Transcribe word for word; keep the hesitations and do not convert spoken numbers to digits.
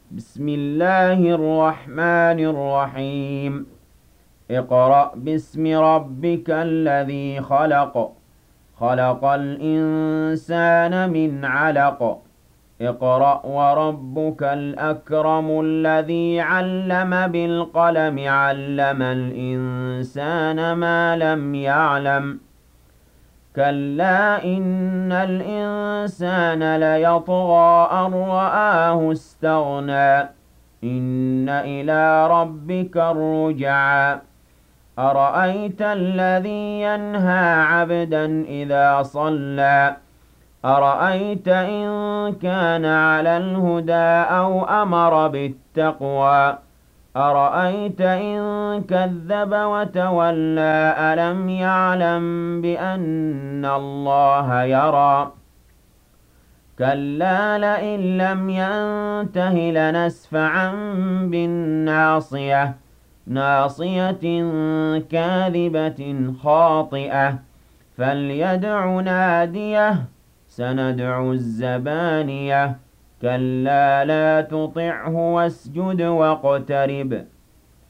بسم الله الرحمن الرحيم اقرأ باسم ربك الذي خلق خلق الإنسان من علق اقرأ وربك الأكرم الذي علم بالقلم علم الإنسان ما لم يعلم كلا إن الإنسان ليطغى أن رآه استغنى إن إلى ربك الرجعى أرأيت الذي ينهى عبدا إذا صلى أرأيت إن كان على الهدى أو أمر بالتقوى أرأيت إن كذب وتولى ألم يعلم بأن الله يرى كلا لئن لم ينته لنسفعا بالناصية ناصية كاذبة خاطئة فليدع ناديه سندع الزبانية كلا لا تطعه واسجد واقترب